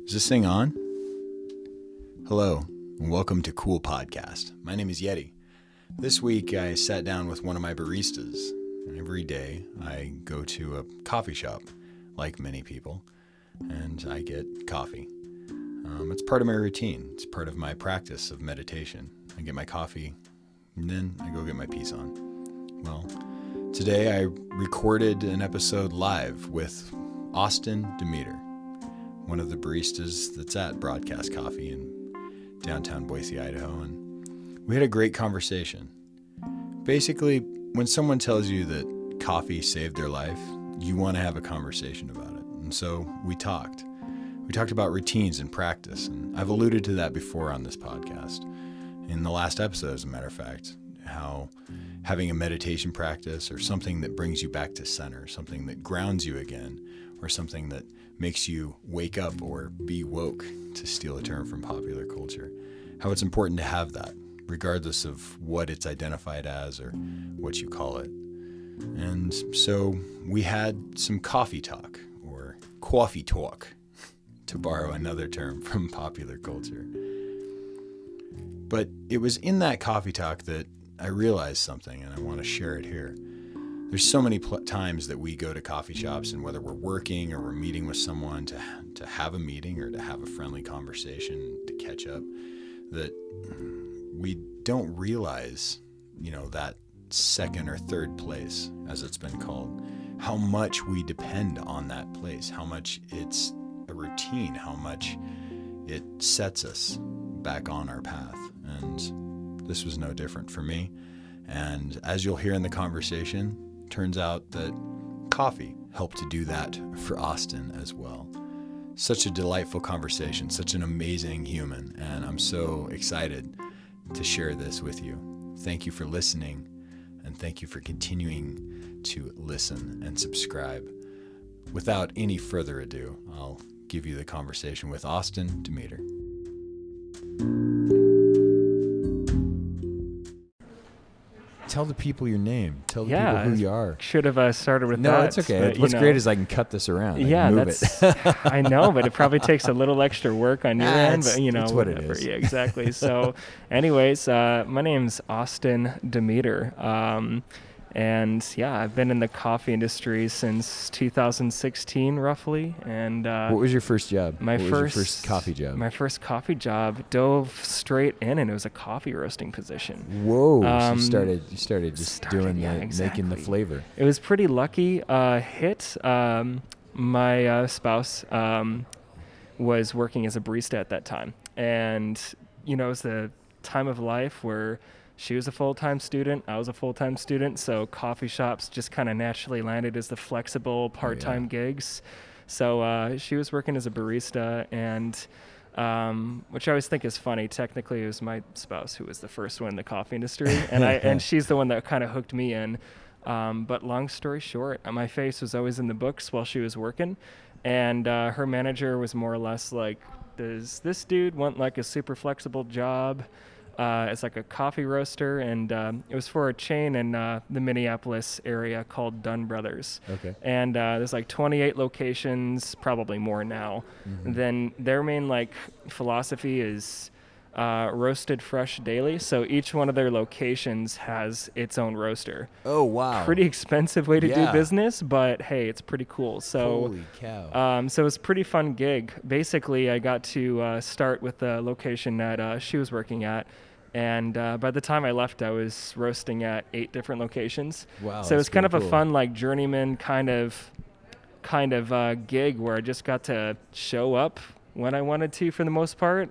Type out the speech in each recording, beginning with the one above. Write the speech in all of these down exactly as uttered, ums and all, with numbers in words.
Is this thing on? Hello, and welcome to Cool Podcast. My name is Yeti. This week I sat down with one of my baristas. Every day I go to a coffee shop, like many people, and I get coffee. Um, it's part of my routine. It's part of my practice of meditation. I get my coffee, and then I go get my piece on. Well, today I recorded an episode live with Austin Demeter, one of the baristas that's at Broadcast Coffee in downtown Boise, Idaho, and we had a great conversation. Basically, when someone tells you that coffee saved their life, you want to have a conversation about it. And so we talked. We talked about routines and practice, and I've alluded to that before on this podcast. In the last episode, as a matter of fact, how having a meditation practice or something that brings you back to center, something that grounds you again, or something that makes you wake up or be woke, to steal a term from popular culture, how it's important to have that, regardless of what it's identified as or what you call it. And so we had some coffee talk, or coffee talk, to borrow another term from popular culture. But it was in that coffee talk that I realized something, and I want to share it here. There's so many pl- times that we go to coffee shops, and whether we're working or we're meeting with someone to to have a meeting or to have a friendly conversation, to catch up, that we don't realize, you know, that second or third place, as it's been called, how much we depend on that place, how much it's a routine, how much it sets us back on our path. And this was no different for me. And as you'll hear in the conversation, turns out that coffee helped to do that for Austin as well. Such a delightful conversation, such an amazing human, and I'm so excited to share this with you. Thank you for listening, and thank you for continuing to listen and subscribe. Without any further ado, I'll give you the conversation with Austin Demeter. Tell the people your name. Tell the yeah, people who you are. Should have uh, started with no, that. No, it's okay. But, What's know, great is I can cut this around. I yeah, can move that's. It. I know, but it probably takes a little extra work on your ah, end. But you know, that's what whatever. it is. Yeah, exactly. So, anyways, uh, my name's Austin Demeter. Um, And yeah, I've been in the coffee industry since two thousand sixteen, roughly. And uh, what was your first job? My what first, was your first coffee job. My first coffee job dove straight in, and it was a coffee roasting position. Whoa! Um, so you started, you started just started, doing yeah, the exactly. making the flavor. It was pretty lucky uh, hit. Um, my uh, spouse um, was working as a barista at that time, and you know, it was the time of life where she was a full-time student, I was a full-time student, so coffee shops just kind of naturally landed as the flexible part-time oh, yeah. gigs. So uh, she was working as a barista, and um, which I always think is funny. Technically, it was my spouse who was the first one in the coffee industry, and I and she's the one that kind of hooked me in. Um, but long story short, my face was always in the books while she was working, and uh, her manager was more or less like, "Does this dude want like a super flexible job?" Uh, it's like a coffee roaster, and um, it was for a chain in uh, the Minneapolis area called Dunn Brothers. Okay. And uh, there's like twenty-eight locations, probably more now. Mm-hmm. Then their main like philosophy is uh, roasted fresh daily. So each one of their locations has its own roaster. Oh, wow. Pretty expensive way to yeah. do business, but hey, it's pretty cool. So, holy cow. Um, so it was a pretty fun gig. Basically, I got to uh, start with the location that uh, she was working at. And uh, by the time I left, I was roasting at eight different locations. Wow, so it was kind of cool. a fun, like journeyman kind of, kind of uh, gig where I just got to show up when I wanted to, for the most part,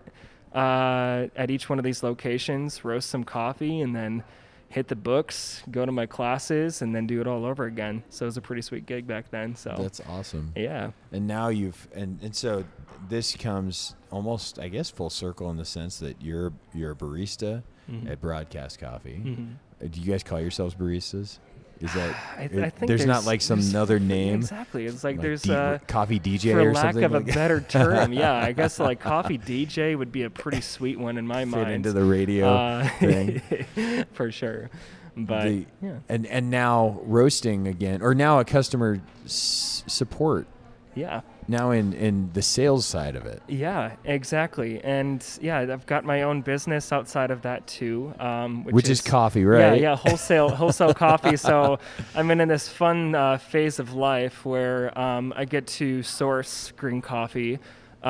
uh, at each one of these locations, roast some coffee, and then hit the books, go to my classes, and then do it all over again. So it was a pretty sweet gig back then. So that's awesome. Yeah. And now you've and, and so this comes almost, I guess, full circle in the sense that you're you're a barista mm-hmm. at Broadcast Coffee. Mm-hmm. Do you guys call yourselves baristas? Is that I, it, I think there's, there's not like some other name? Exactly. It's like, like there's D- uh, coffee D J for or lack something. of like a better term. Yeah, I guess like coffee D J would be a pretty sweet one in my Fit mind. into the radio uh, thing. For sure. But the, yeah. and and now roasting again, or now a customer s- support Yeah. Now in, in the sales side of it. Yeah, exactly. And yeah, I've got my own business outside of that too. Um, which, Which is, is coffee, right? Yeah, yeah, wholesale wholesale coffee. So I'm in this fun uh, phase of life where um, I get to source green coffee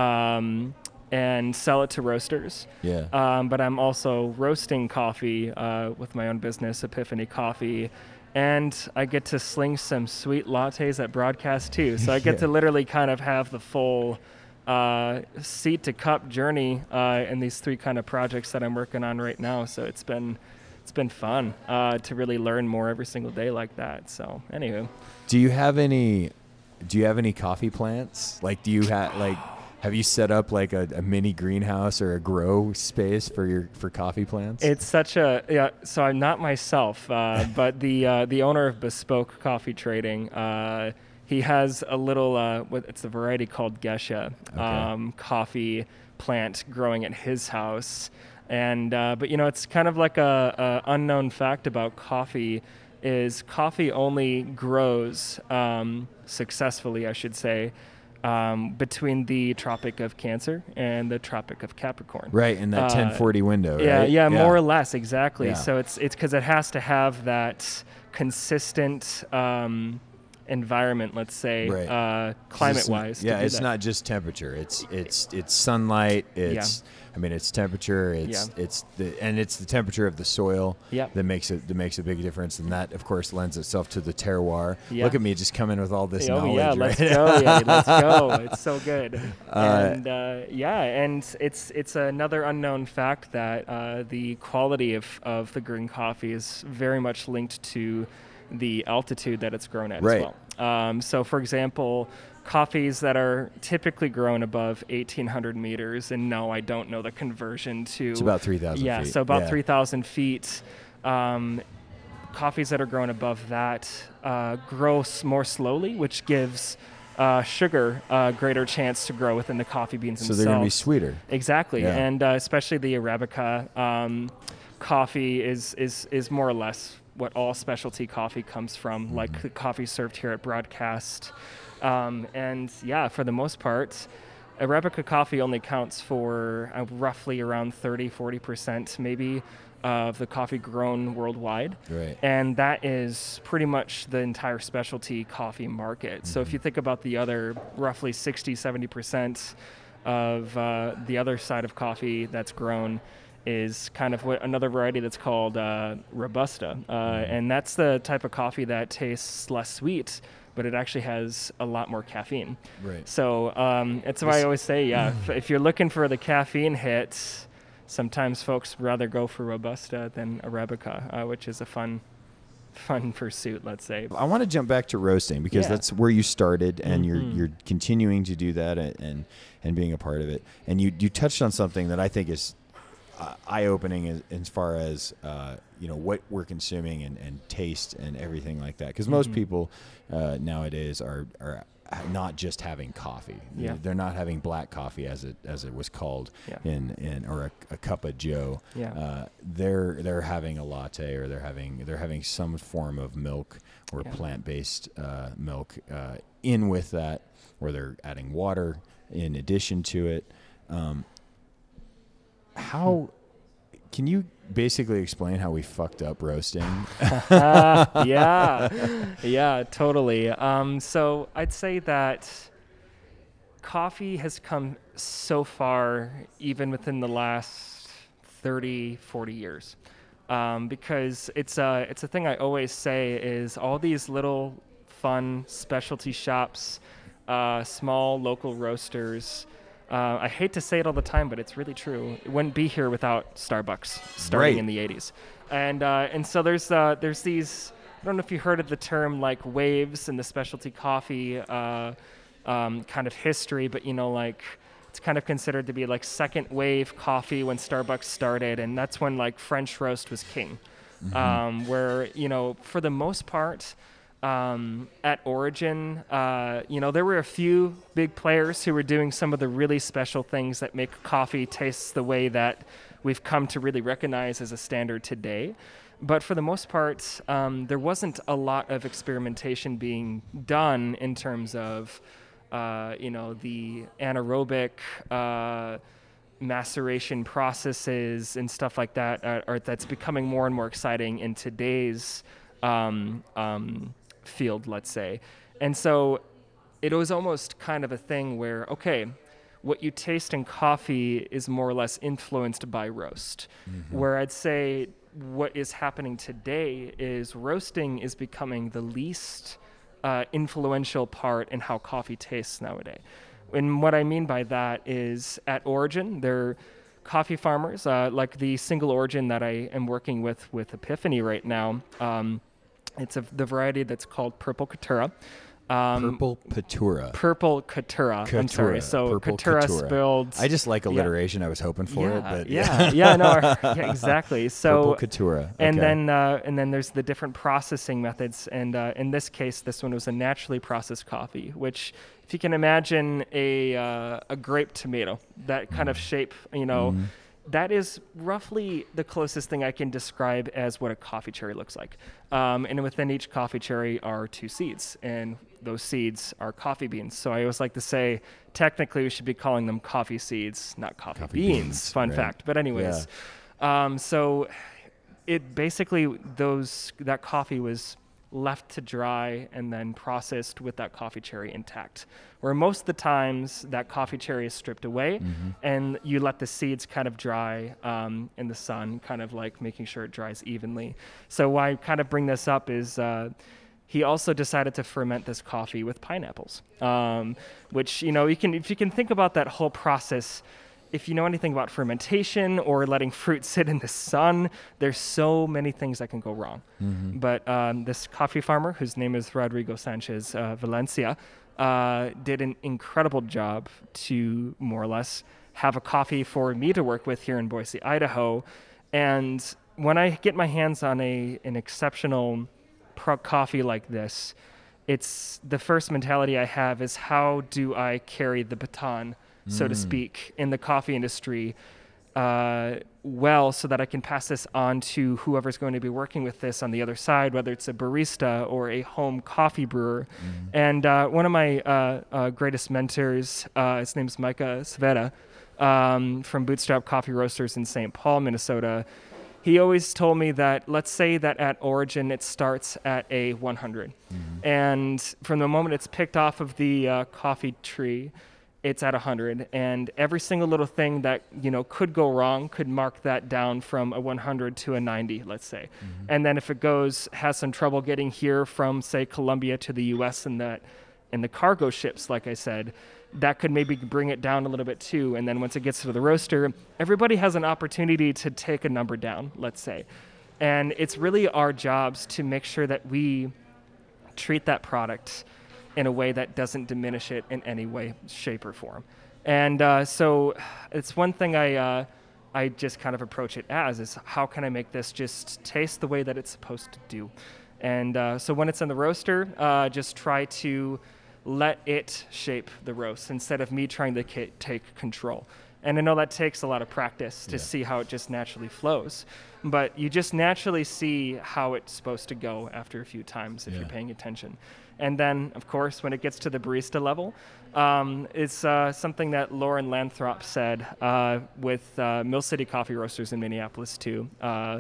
um, and sell it to roasters. Yeah. Um, but I'm also roasting coffee uh, with my own business, Epiphany Coffee. And I get to sling some sweet lattes at broadcast too. So I get yeah. to literally kind of have the full uh, seed to cup journey uh, in these three kind of projects that I'm working on right now. So it's been it's been fun uh, to really learn more every single day like that. So anywho, do you have any do you have any coffee plants? Like, do you have like have you set up like a, a mini greenhouse or a grow space for your for coffee plants? It's such a yeah. So I'm not myself, uh, but the uh, the owner of Bespoke Coffee Trading, uh, he has a little. Uh, what it's a variety called Gesha Okay. um, coffee plant growing at his house, and uh, but you know it's kind of like a, a unknown fact about coffee is coffee only grows um, successfully, I should say. Um, between the Tropic of Cancer and the Tropic of Capricorn. Right, in that uh, ten forty window, yeah, right? Yeah, yeah, more or less, exactly. Yeah. So it's it's because it has to have that consistent um, environment, let's say, right. uh, climate-wise. Yeah, it's that. not just temperature. It's it's it's sunlight. It's yeah. I mean, it's temperature. It's yeah. it's the and it's the temperature of the soil yep. that makes it that makes a big difference, and that of course lends itself to the terroir. Yeah. Look at me just coming with all this oh, knowledge. yeah, right? let's go, yeah, let's go. It's so good. Uh, and uh, yeah, and it's it's another unknown fact that uh, the quality of of the green coffee is very much linked to the altitude that it's grown at right. as well. Um, so, for example, coffees that are typically grown above eighteen hundred meters, and no, I don't know the conversion to... It's about three thousand yeah, feet. So about yeah. three thousand feet. Um, coffees that are grown above that uh, grow s- more slowly, which gives uh, sugar a greater chance to grow within the coffee beans so themselves. So they're going to be sweeter. Exactly, yeah. and uh, especially the Arabica um, coffee is, is, is more or less what all specialty coffee comes from, mm-hmm. like the coffee served here at Broadcast. Um, and yeah, for the most part, Arabica coffee only counts for uh, roughly around thirty, forty percent maybe of the coffee grown worldwide. Right. And that is pretty much the entire specialty coffee market. Mm-hmm. So if you think about the other roughly sixty, seventy percent of uh, the other side of coffee that's grown is kind of what another variety that's called uh, Robusta. Uh, mm-hmm. And that's the type of coffee that tastes less sweet, but it actually has a lot more caffeine. Right. So um, that's why I always say, yeah, if, if you're looking for the caffeine hit, sometimes folks rather go for Robusta than Arabica, uh, which is a fun fun pursuit, let's say. I want to jump back to roasting because yeah. that's where you started, and mm-hmm. you're you're continuing to do that and, and and being a part of it. And you you touched on something that I think is uh, eye-opening as, as far as uh, you know what we're consuming and, and taste and everything like that. Because mm-hmm. most people uh, nowadays are are not just having coffee. Yeah. They're not having black coffee as it as it was called yeah. in, in or a, a cup of Joe. Yeah. Uh, they're they're having a latte, or they're having they're having some form of milk or yeah. plant-based uh, milk uh, in with that, or they're adding water in addition to it. Um, how can you basically explain how we fucked up roasting? uh, yeah, yeah, totally. Um, so I'd say that coffee has come so far, even within the last thirty, forty years, um, because it's a, it's a thing I always say is all these little fun specialty shops, uh, small local roasters. Uh, I hate to say it all the time, but it's really true. It wouldn't be here without Starbucks starting right. in the eighties. And uh, and so there's uh, there's these, I don't know if you heard of the term like waves in the specialty coffee uh, um, kind of history, but you know, like it's kind of considered to be like second wave coffee when Starbucks started, and that's when like French roast was king. Mm-hmm. Um, where, you know, for the most part, Um, at origin, uh, you know, there were a few big players who were doing some of the really special things that make coffee taste the way that we've come to really recognize as a standard today. But for the most part, um, there wasn't a lot of experimentation being done in terms of uh, you know, the anaerobic uh, maceration processes and stuff like that are, are that's becoming more and more exciting in today's um, um, field, let's say. And so it was almost kind of a thing where, okay, what you taste in coffee is more or less influenced by roast. Mm-hmm. Where I'd say what is happening today is roasting is becoming the least uh, influential part in how coffee tastes nowadays. And what I mean by that is at origin, they're coffee farmers, uh, like the single origin that I am working with with Epiphany right now. Um, it's a, the variety that's called Purple Caturra. Um, Purple Caturra. Purple Caturra. Caturra. I'm sorry. So Purple Caturra, Caturra spelled. I just like alliteration. Yeah. I was hoping for yeah, it, but yeah, yeah, yeah, no, yeah, exactly. So Purple Caturra. Okay. And then uh, and then there's the different processing methods, and uh, in this case, this one was a naturally processed coffee, which, if you can imagine a uh, a grape tomato, that kind mm. of shape, you know. Mm. That is roughly the closest thing I can describe as what a coffee cherry looks like. Um, and within each coffee cherry are two seeds, and those seeds are coffee beans. So I always like to say, technically, we should be calling them coffee seeds, not coffee, coffee beans. beans. Fun right. fact. But anyways, yeah. um, so it basically those that coffee was left to dry and then processed with that coffee cherry intact. Where most of the times that coffee cherry is stripped away mm-hmm. and you let the seeds kind of dry um, in the sun, kind of like making sure it dries evenly. So why I kind of bring this up is uh, he also decided to ferment this coffee with pineapples, um, which, you know, you can if you can think about that whole process. If you know anything about fermentation or letting fruit sit in the sun, there's so many things that can go wrong. Mm-hmm. But um, this coffee farmer, whose name is Rodrigo Sanchez uh, Valencia, uh, did an incredible job to more or less have a coffee for me to work with here in Boise, Idaho. And when I get my hands on a an exceptional pro- coffee like this, it's the first mentality I have is how do I carry the baton, so mm. to speak, in the coffee industry uh, well, so that I can pass this on to whoever's going to be working with this on the other side, whether it's a barista or a home coffee brewer. Mm. And uh, one of my uh, uh, greatest mentors, uh, his name's Micah Sveta, um, from Bootstrap Coffee Roasters in Saint Paul, Minnesota. He always told me that, let's say that at origin it starts at a one hundred. Mm. And from the moment it's picked off of the uh, coffee tree, it's at one hundred, and every single little thing that, you know, could go wrong could mark that down from a one hundred to a ninety, let's say. Mm-hmm. And then if it goes, has some trouble getting here from, say, Colombia to the U S and that, and the cargo ships, like I said, that could maybe bring it down a little bit too. And then once it gets to the roaster, everybody has an opportunity to take a number down, let's say. And it's really our jobs to make sure that we treat that product in a way that doesn't diminish it in any way, shape, or form. And uh, so it's one thing I uh, I just kind of approach it as is how can I make this just taste the way that it's supposed to do? And uh, so when it's in the roaster, uh, just try to let it shape the roast instead of me trying to ca- take control. And I know that takes a lot of practice to yeah. see how it just naturally flows. But you just naturally see how it's supposed to go after a few times if yeah. you're paying attention. And then, of course, when it gets to the barista level, um, it's uh, something that Lauren Lanthrop said uh, with uh, Mill City Coffee Roasters in Minneapolis, too, uh,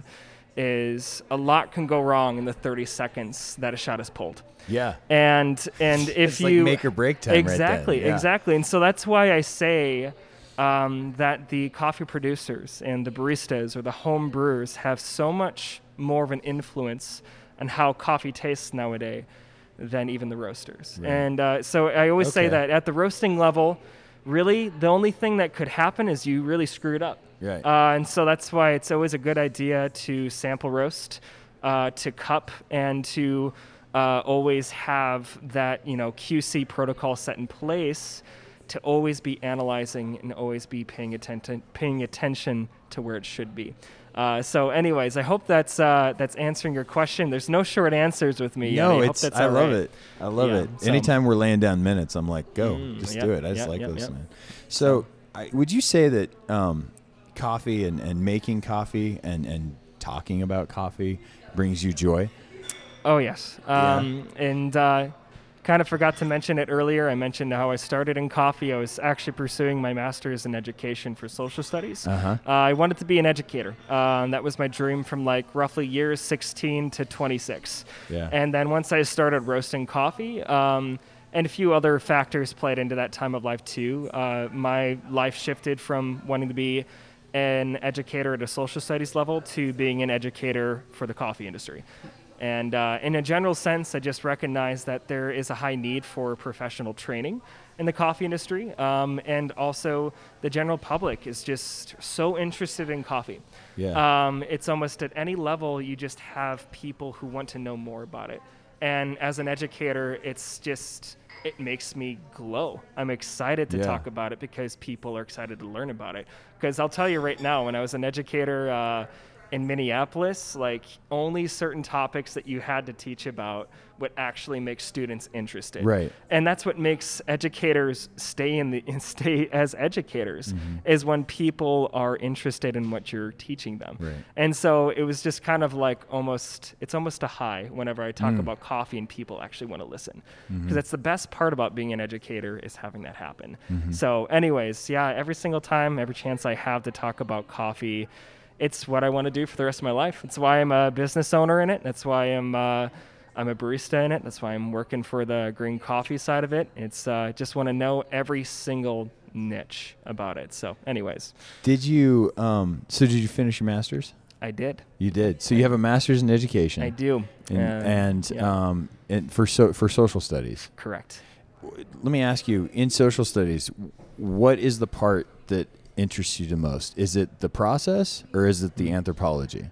is a lot can go wrong in the thirty seconds that a shot is pulled. Yeah. And and if it's you... like make or break time exactly, right then. Yeah. Exactly. And so that's why I say um, that the coffee producers and the baristas or the home brewers have so much more of an influence on how coffee tastes nowadays than even the roasters. Right. And uh, so I always okay. say that at the roasting level, really the only thing that could happen is you really screw it up. Right. Uh, and so that's why it's always a good idea to sample roast, uh, to cup, and to uh, always have that, you know, Q C protocol set in place to always be analyzing and always be paying attention, paying attention to where it should be. Uh, so anyways, I hope that's uh, that's answering your question. There's no short answers with me. No, I it's, hope that's I all love right. it. I love yeah, it. so. Anytime we're laying down minutes, I'm like, go, mm, just yep, do it. I just yep, like yep, listening. Yep. So I, would you say that um, coffee and, and making coffee and, and talking about coffee brings you joy? Oh, yes. Um, yeah. And uh, kind of forgot to mention it earlier. I mentioned how I started in coffee. I was actually pursuing my master's in education for social studies. Uh-huh. Uh, I wanted to be an educator. Um, that was my dream from like roughly years sixteen to twenty-six. Yeah. And then once I started roasting coffee, um, and a few other factors played into that time of life too, uh, my life shifted from wanting to be an educator at a social studies level to being an educator for the coffee industry. And uh, in a general sense, I just recognize that there is a high need for professional training in the coffee industry. Um, and also the general public is just so interested in coffee. Yeah. Um, it's almost at any level, you just have people who want to know more about it. And as an educator, it's just, it makes me glow. I'm excited to Yeah. talk about it because people are excited to learn about it. Because I'll tell you right now, when I was an educator uh, in Minneapolis, like only certain topics that you had to teach about would actually make students interested. Right. And that's what makes educators stay in the stay as educators, Mm-hmm. is when people are interested in what you're teaching them. Right. And so it was just kind of like almost, it's almost a high whenever I talk Mm. about coffee and people actually want to listen. Because Mhm. that's the best part about being an educator, is having that happen. Mhm. So anyways, yeah, every single time, every chance I have to talk about coffee, it's what I want to do for the rest of my life. That's why I'm a business owner in it. That's why I'm uh, I'm a barista in it. That's why I'm working for the green coffee side of it. It's uh, just want to know every single niche about it. So anyways, Did you, um, so did you finish your master's? I did. You did. So you have a master's in education. I do. And, Uh, and, yeah. um, and for so, for social studies. Correct. Let me ask you, in social studies, what is the part that interests you the most? Is it the process or is it the anthropology?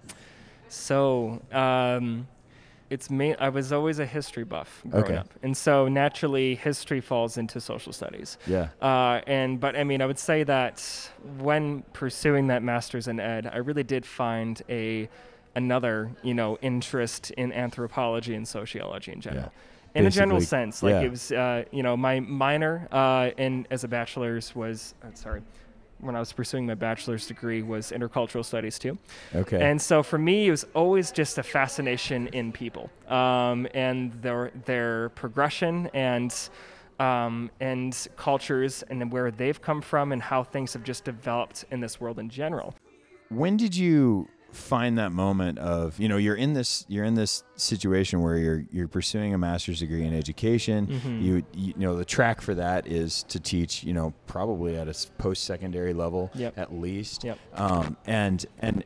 So um, it's main, I was always a history buff growing Okay. up, and so naturally history falls into social studies. Yeah. Uh, and but I mean, I would say that when pursuing that master's in ed, I really did find a another you know interest in anthropology and sociology in general. Yeah. In a general Basically, sense, like yeah. it was, uh, you know, my minor uh, in as a bachelor's was, uh, sorry, when I was pursuing my bachelor's degree was intercultural studies too. Okay. And so for me, it was always just a fascination in people um, and their their progression and um, and cultures and where they've come from and how things have just developed in this world in general. When did you find that moment of, you know, you're in this you're in this situation where you're you're pursuing a master's degree in education. Mhm. You, you know, the track for that is to teach, you know, probably at a s- post-secondary level Yep. at least. Yep. Um, and and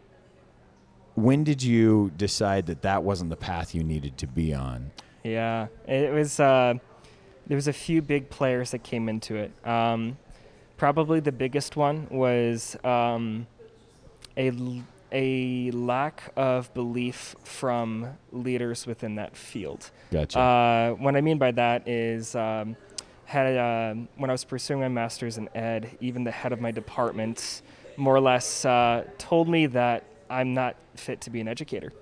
when did you decide that that wasn't the path you needed to be on? Yeah, it was. Uh, there was a few big players that came into it. Um, probably the biggest one was um, a l- a lack of belief from leaders within that field. Gotcha. Uh, what I mean by that is, um, had uh, when I was pursuing my master's in ed, even the head of my department more or less uh, told me that I'm not fit to be an educator.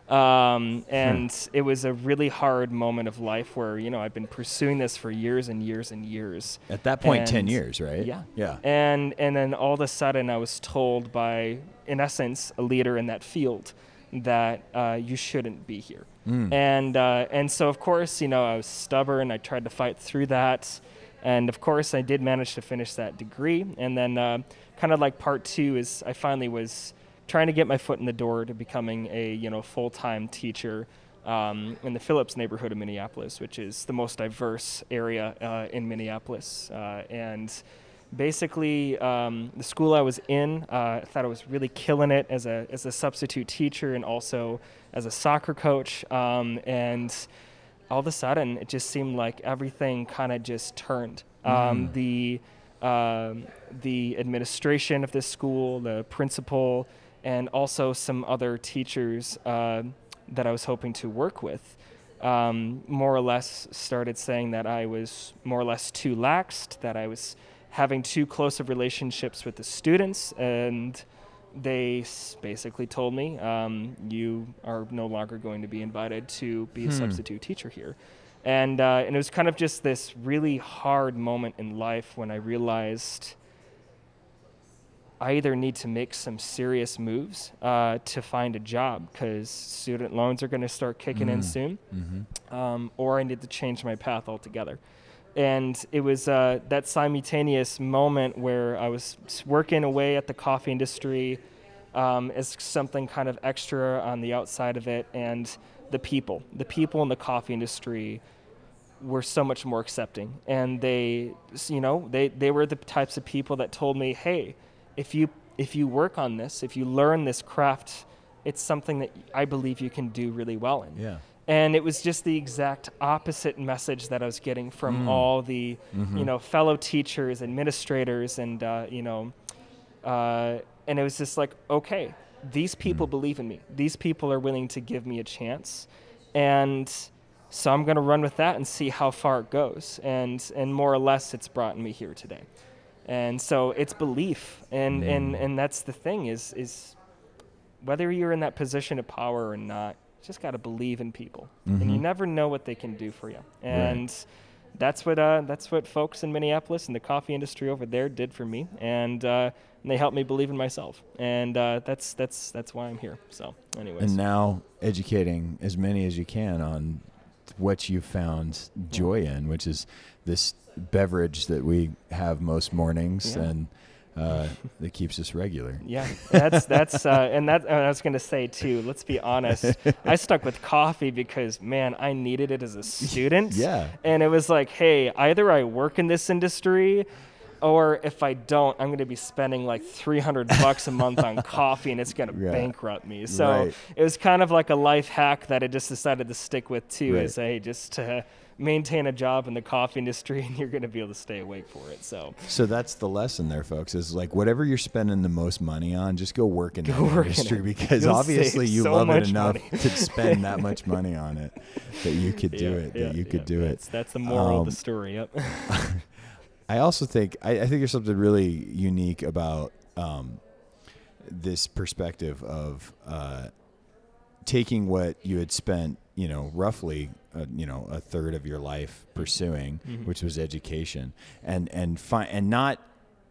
Um, and it was a really hard moment of life where, you know, I've been pursuing this for years and years and years. At that point, ten and- years, right? Yeah. Yeah. And and then all of a sudden I was told by, in essence, a leader in that field that uh, you shouldn't be here. Mm. And uh, and so, of course, you know, I was stubborn. I tried to fight through that. And, of course, I did manage to finish that degree. And then uh, kind of like part two is I finally was trying to get my foot in the door to becoming a, you know, full-time teacher um, in the Phillips neighborhood of Minneapolis, which is the most diverse area uh, in Minneapolis. Uh, and basically, um, the school I was in, uh, I thought I was really killing it as a as a substitute teacher and also as a soccer coach. Um, and all of a sudden, it just seemed like everything kind of just turned. Um, Mm. The um, the administration of this school, the principal, and also some other teachers uh, that I was hoping to work with, um, more or less started saying that I was more or less too laxed, that I was having too close of relationships with the students, and they s- basically told me, um, you are no longer going to be invited to be a Hmm. substitute teacher here. And, uh, and it was kind of just this really hard moment in life when I realized I either need to make some serious moves uh, to find a job because student loans are going to start kicking Mm. in soon, Mm-hmm. um, or I need to change my path altogether. And it was uh, that simultaneous moment where I was s- working away at the coffee industry um, as something kind of extra on the outside of it, and the people, the people in the coffee industry were so much more accepting, and they, you know, they, they were the types of people that told me, hey, if you if you work on this, if you learn this craft, it's something that I believe you can do really well in. Yeah. And it was just the exact opposite message that I was getting from Mm. all the, Mm-hmm. you know, fellow teachers, administrators, and uh, you know, uh, and it was just like, okay, these people Mm. believe in me. These people are willing to give me a chance, and so I'm going to run with that and see how far it goes. And and more or less, it's brought me here today. And so it's belief, and Mm. and and that's the thing is is whether you're in that position of power or not, you just got to believe in people, and you Mhm. never know what they can do for you. And that's what uh, that's what folks in Minneapolis and the coffee industry over there did for me, and, uh, and they helped me believe in myself. And uh, that's that's that's why I'm here. So, anyways, And now educating as many as you can on what you found joy in, which is this beverage that we have most mornings, Yeah. and uh, that keeps us regular. yeah, that's that's uh, and that and I was gonna say too. Let's be honest. I stuck with coffee because man, I needed it as a student. Yeah. And it was like, hey, either I work in this industry, or if I don't, I'm going to be spending like three hundred bucks a month on coffee, and it's going to Right. bankrupt me. So Right. it was kind of like a life hack that I just decided to stick with too. Right. Is hey, just to maintain a job in the coffee industry, and you're going to be able to stay awake for it. So So that's the lesson there, folks, is like whatever you're spending the most money on, just go work in Go that work in industry it. because You'll obviously save you so love it much enough money. to spend that much money on it that you could do yeah, it, yeah, that you could yeah, do it. that's, That's the moral of Um, the story. Yep. I also think I, I think there's something really unique about um, this perspective of uh, taking what you had spent, you know, roughly, uh, you know, a third of your life pursuing, Mhm. which was education, and and fi- and not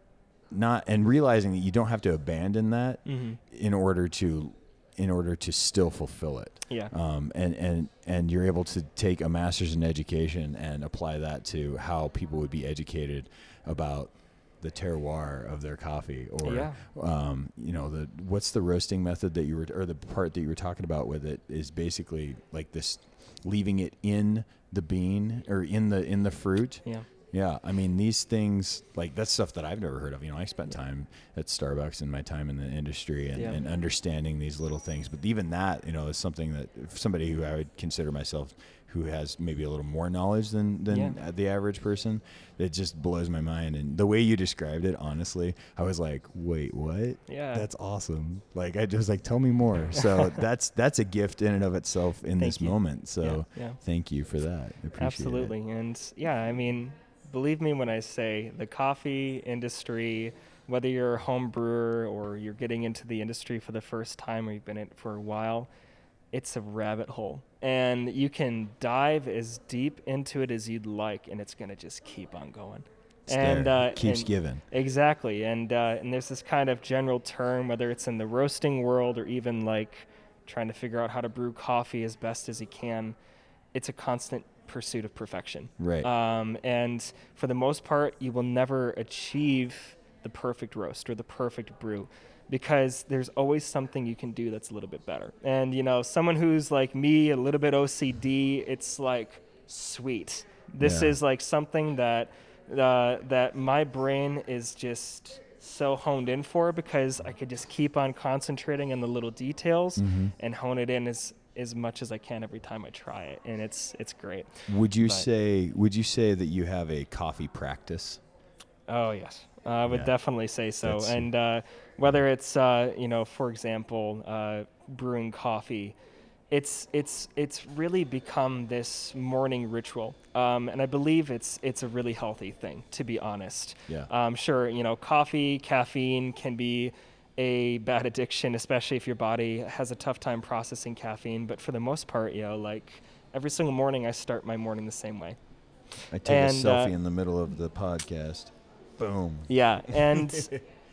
not and realizing that you don't have to abandon that Mhm. in order to in order to still fulfill it. Yeah. Um, and, and, and you're able to take a master's in education and apply that to how people would be educated about the terroir of their coffee, or, Yeah. um, you know, the, what's the roasting method that you were, or the part that you were talking about with it is basically like this, leaving it in the bean or in the, in the fruit. Yeah. Yeah, I mean, these things, like, that's stuff that I've never heard of. You know, I spent time at Starbucks in my time in the industry and, Yeah. and understanding these little things. But even that, you know, is something that if somebody who I would consider myself who has maybe a little more knowledge than, than Yeah. the average person, it just blows my mind. And the way you described it, honestly, I was like, wait, what? Yeah. That's awesome. Like, I just like, tell me more. So that's that's a gift in and of itself in Thank this you. moment. So Yeah, yeah. thank you for that. I appreciate Absolutely. it. And yeah, I mean, believe me when I say the coffee industry, whether you're a home brewer or you're getting into the industry for the first time or you've been in it for a while, it's a rabbit hole. And you can dive as deep into it as you'd like, and it's going to just keep on going. It's and there. uh, Keeps and- giving. Exactly. And uh, and there's this kind of general term, whether it's in the roasting world or even like trying to figure out how to brew coffee as best as you can, it's a constant pursuit of perfection. Right. Um, and for the most part, you will never achieve the perfect roast or the perfect brew, because there's always something you can do that's a little bit better. And, you know, someone who's like me, a little bit O C D, it's like, sweet. This Yeah. is like something that uh, that my brain is just so honed in for, because I could just keep on concentrating on the little details Mhm. and hone it in as as much as I can every time I try it, and it's it's great. Would you But- say Would you say that you have a coffee practice? Oh yes, uh, I would Yeah. definitely say so. That's- And uh, whether it's uh, you know, for example, uh, brewing coffee, it's it's it's really become this morning ritual, um, and I believe it's it's a really healthy thing, to be honest. Yeah. Um, sure, you know, coffee, caffeine can be a bad addiction, especially if your body has a tough time processing caffeine. But for the most part, you know, like every single morning, I start my morning the same way. I take And, a selfie uh, in the middle of the podcast. Boom. Yeah, and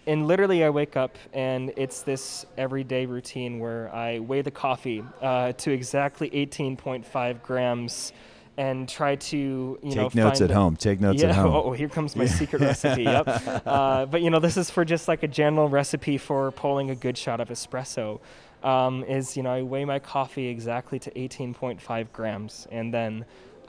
and literally I wake up and it's this everyday routine where I weigh the coffee uh, to exactly eighteen point five grams and try to, you Take know, notes find at home. Take notes yeah, at home. Oh, here comes my secret recipe. Yep. Uh, but you know, this is for just like a general recipe for pulling a good shot of espresso. Um, is, you know, I weigh my coffee exactly to eighteen point five grams, and then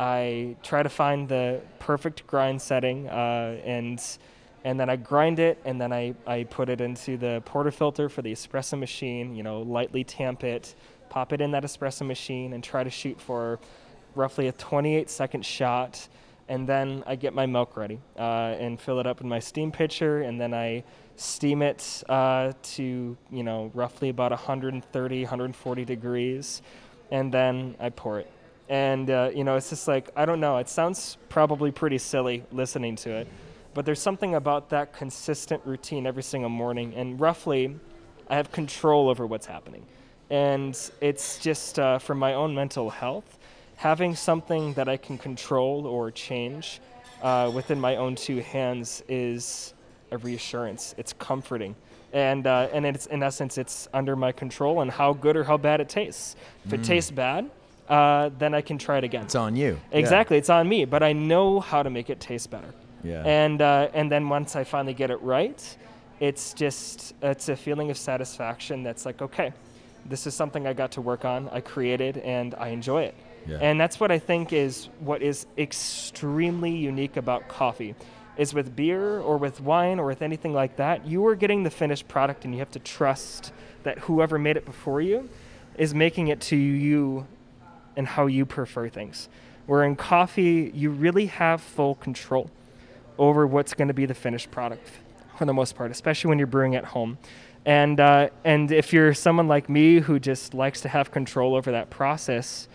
I try to find the perfect grind setting, uh, and and then I grind it, and then I, I put it into the portafilter for the espresso machine, you know, lightly tamp it, pop it in that espresso machine, and try to shoot for roughly a twenty-eight second shot. And then I get my milk ready uh, and fill it up in my steam pitcher, and then I steam it uh, to, you know, roughly about one thirty, one forty degrees, and then I pour it. And, uh, you know, it's just like, I don't know, it sounds probably pretty silly listening to it, but there's something about that consistent routine every single morning, and roughly I have control over what's happening. And it's just uh, for my own mental health, having something that I can control or change uh, within my own two hands is a reassurance. It's comforting. And uh, and it's in essence, it's under my control and how good or how bad it tastes. If it Mm. tastes bad, uh, then I can try it again. It's on you. Exactly, it's on me, but I know how to make it taste better. Yeah. And uh, and then once I finally get it right, it's just, it's a feeling of satisfaction that's like, okay, this is something I got to work on, I created, and I enjoy it. Yeah. And that's what I think is what is extremely unique about coffee, is with beer or with wine or with anything like that, you are getting the finished product and you have to trust that whoever made it before you is making it to you and how you prefer things. Where in coffee, you really have full control over what's going to be the finished product for the most part, especially when you're brewing at home. And uh, and if you're someone like me who just likes to have control over that process,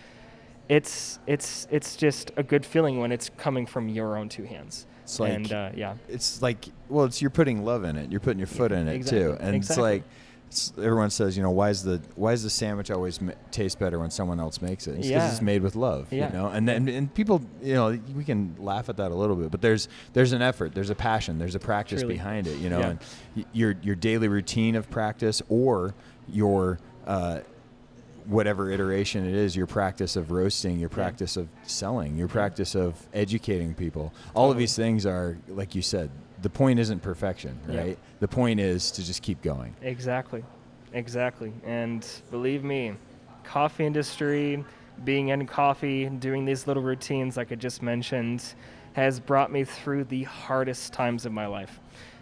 it's it's it's just a good feeling when it's coming from your own two hands. It's like, and uh, yeah, it's like, well, it's, you're putting love in it. You're putting your foot in it Exactly. too. And Exactly. it's like, it's, everyone says, you know, why is the why is the sandwich always ma- taste better when someone else makes it? It's because Yeah. it's made with love. Yeah. You know, and then and people, you know, we can laugh at that a little bit, but there's there's an effort, there's a passion, there's a practice Truly. behind it. You know, Yeah. and y- your your daily routine of practice or your uh, whatever iteration it is, your practice of roasting, your practice of selling, your practice of educating people. All of Totally. these things are, like you said, the point isn't perfection, Yeah. right? The point is to just keep going. exactly, exactly. And believe me, coffee industry, being in coffee, doing these little routines like I just mentioned, has brought me through the hardest times of my life.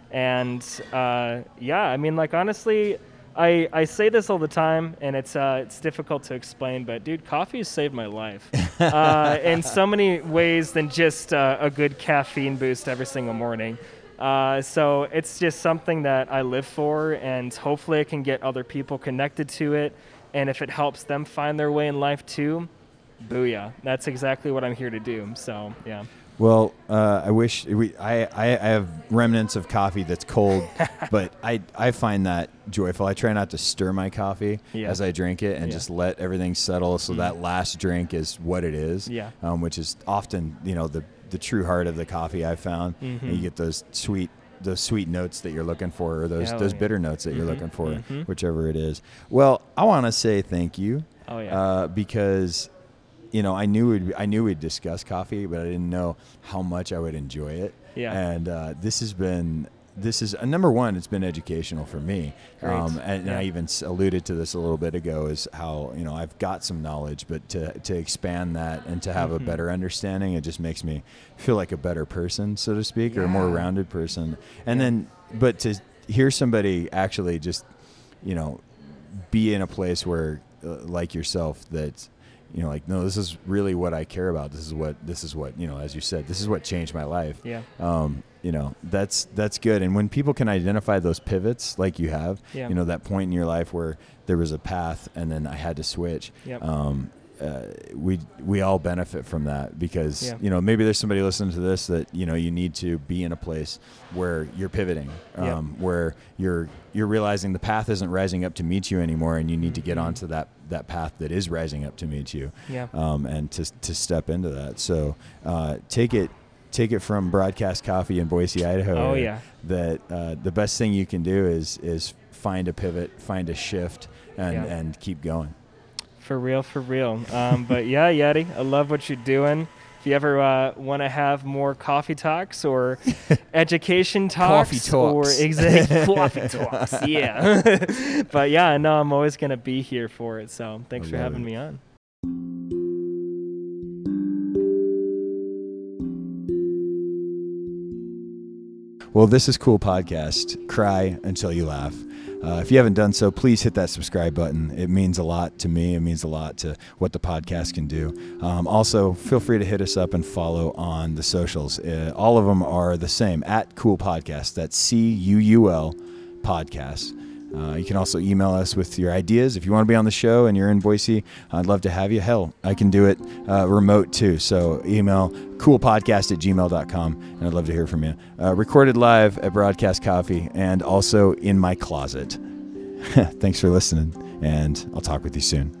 And uh, yeah, I mean, like honestly, I, I say this all the time, and it's uh, it's difficult to explain, but dude, coffee has saved my life uh, in so many ways than just uh, a good caffeine boost every single morning. Uh, so it's just something that I live for, and hopefully I can get other people connected to it. And if it helps them find their way in life too, booyah. That's exactly what I'm here to do. So yeah. Well, uh, I wish we. I, I I have remnants of coffee that's cold, but I I find that joyful. I try not to stir my coffee Yeah. as I drink it, and Yeah. just let everything settle. So Mm. that last drink is what it is. Yeah. Um, which is often, you know, the the true heart of the coffee I've found. Mhm. And you get those sweet those sweet notes that you're looking for, or those Hell those yeah. bitter notes that you're Mhm. looking for, Mhm. whichever it is. Well, I want to say thank you. Oh yeah. Uh, because, you know, I knew we'd, I knew we'd discuss coffee, but I didn't know how much I would enjoy it. Yeah. And uh, this has been, this is uh, number one. It's been educational for me. Great. Um, and, Yeah. and I even s- alluded to this a little bit ago, is how, you know, I've got some knowledge, but to to expand that and to have a Mhm. better understanding, it just makes me feel like a better person, so to speak, or a more Yeah. rounded person. And Yeah. then, but to hear somebody actually just, you know, be in a place where, uh, like yourself, that, you know, like, no, this is really what I care about. This is what, this is what, you know, as you said, this is what changed my life. Yeah. Um, you know, that's, that's good. And when people can identify those pivots like you have, Yeah. you know, that point in your life where there was a path and then I had to switch, Yep. um, uh, we we all benefit from that, because Yeah. you know, maybe there's somebody listening to this that, you know, you need to be in a place where you're pivoting, um, Yeah. where you're you're realizing the path isn't rising up to meet you anymore, and you need to get Mhm. onto that that path that is rising up to meet you, Yeah. um, and to to step into that. So uh, take it take it from Broadcast Coffee in Boise, Idaho. Oh yeah. That uh, the best thing you can do is is find a pivot, find a shift, and Yeah. and keep going. For real, for real. Um, but yeah, Yeti, I love what you're doing. If you ever uh, want to have more coffee talks or education talks, Coffee talks. or exactly coffee talks, yeah. But yeah, no, I'm always gonna be here for it. So thanks I for love having it. me on. Well, this is Cool Podcast. Cry until you laugh. Uh, if you haven't done so, please hit that subscribe button. It means a lot to me. It means a lot to what the podcast can do. Um, also, feel free to hit us up and follow on the socials. Uh, all of them are the same, at Cool Podcast. That's C U U L Podcast. Uh, you can also email us with your ideas. If you want to be on the show and you're in Boise, I'd love to have you. Hell, I can do it uh, remote too. So email coolpodcast at gmail dot com, and I'd love to hear from you. Uh, recorded live at Broadcast Coffee and also in my closet. Thanks for listening, and I'll talk with you soon.